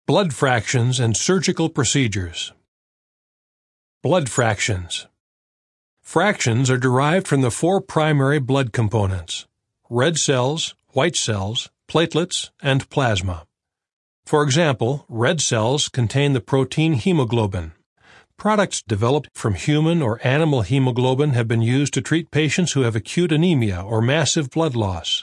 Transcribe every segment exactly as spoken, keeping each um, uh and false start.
Blood fractions and surgical procedures. Blood fractions. Fractions are derived from the four primary blood components: red cells, white cells, platelets, and plasma. For example, red cells contain the protein hemoglobin. Products developed from human or animal hemoglobin have been used to treat patients who have acute anemia or massive blood loss.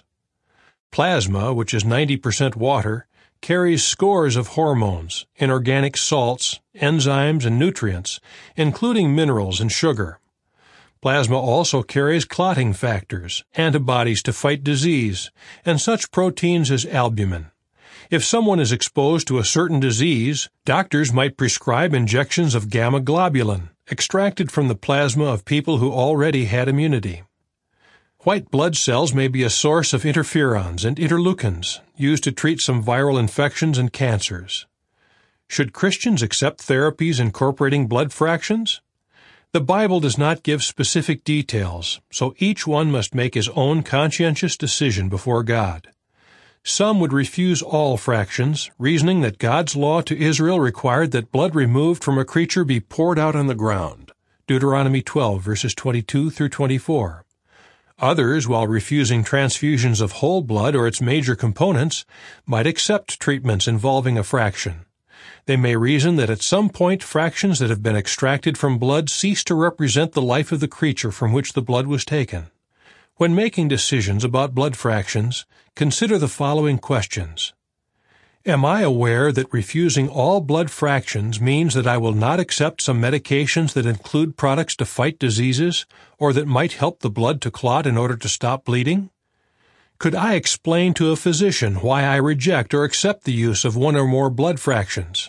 Plasma, which is ninety percent water, carries scores of hormones, inorganic salts, enzymes, and nutrients, including minerals and sugar. Plasma also carries clotting factors, antibodies to fight disease, and such proteins as albumin. If someone is exposed to a certain disease, doctors might prescribe injections of gamma globulin, extracted from the plasma of people who already had immunity. White blood cells may be a source of interferons and interleukins, used to treat some viral infections and cancers. Should Christians accept therapies incorporating blood fractions? The Bible does not give specific details, so each one must make his own conscientious decision before God. Some would refuse all fractions, reasoning that God's law to Israel required that blood removed from a creature be poured out on the ground. Deuteronomy twelve, verses twenty-two through twenty-four. Others, while refusing transfusions of whole blood or its major components, might accept treatments involving a fraction. They may reason that at some point fractions that have been extracted from blood cease to represent the life of the creature from which the blood was taken. When making decisions about blood fractions, consider the following questions. Am I aware that refusing all blood fractions means that I will not accept some medications that include products to fight diseases or that might help the blood to clot in order to stop bleeding? Could I explain to a physician why I reject or accept the use of one or more blood fractions?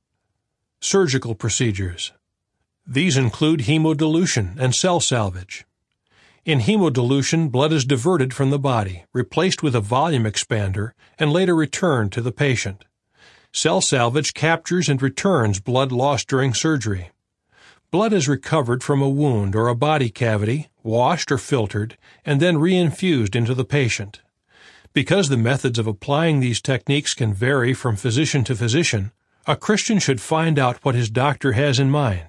Surgical procedures. These include hemodilution and cell salvage. In hemodilution, blood is diverted from the body, replaced with a volume expander, and later returned to the patient. Cell salvage captures and returns blood lost during surgery. Blood is recovered from a wound or a body cavity, washed or filtered, and then reinfused into the patient. Because the methods of applying these techniques can vary from physician to physician, a Christian should find out what his doctor has in mind.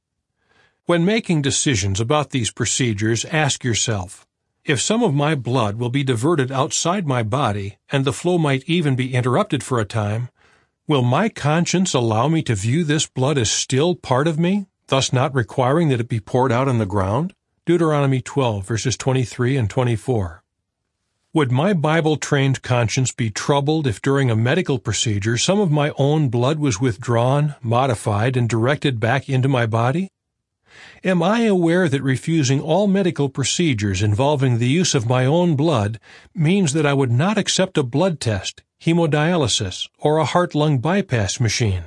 When making decisions about these procedures, ask yourself, if some of my blood will be diverted outside my body, and the flow might even be interrupted for a time, will my conscience allow me to view this blood as still part of me, thus not requiring that it be poured out on the ground? Deuteronomy twelve, verses twenty-three and twenty-four. Would my Bible-trained conscience be troubled if during a medical procedure some of my own blood was withdrawn, modified, and directed back into my body? Am I aware that refusing all medical procedures involving the use of my own blood means that I would not accept a blood test, hemodialysis, or a heart-lung bypass machine?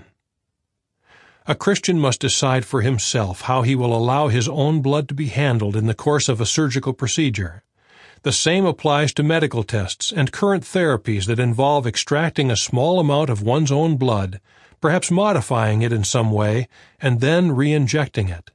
A Christian must decide for himself how he will allow his own blood to be handled in the course of a surgical procedure. The same applies to medical tests and current therapies that involve extracting a small amount of one's own blood, perhaps modifying it in some way, and then re-injecting it.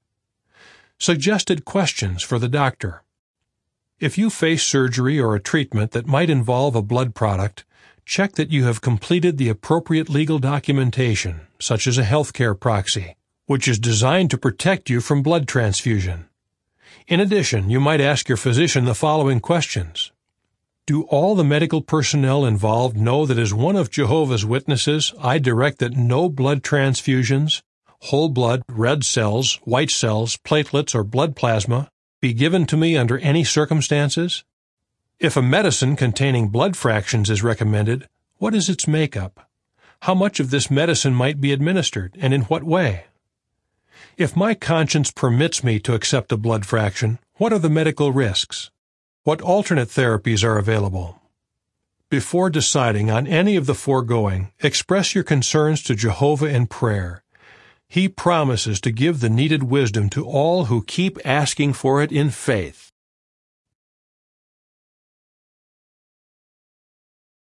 Suggested questions for the doctor. If you face surgery or a treatment that might involve a blood product, check that you have completed the appropriate legal documentation, such as a healthcare proxy, which is designed to protect you from blood transfusion. In addition, you might ask your physician the following questions. Do all the medical personnel involved know that as one of Jehovah's Witnesses, I direct that no blood transfusions, whole blood, red cells, white cells, platelets, or blood plasma be given to me under any circumstances? If a medicine containing blood fractions is recommended, what is its makeup? How much of this medicine might be administered, and in what way? If my conscience permits me to accept a blood fraction, what are the medical risks? What alternate therapies are available? Before deciding on any of the foregoing, express your concerns to Jehovah in prayer. He promises to give the needed wisdom to all who keep asking for it in faith.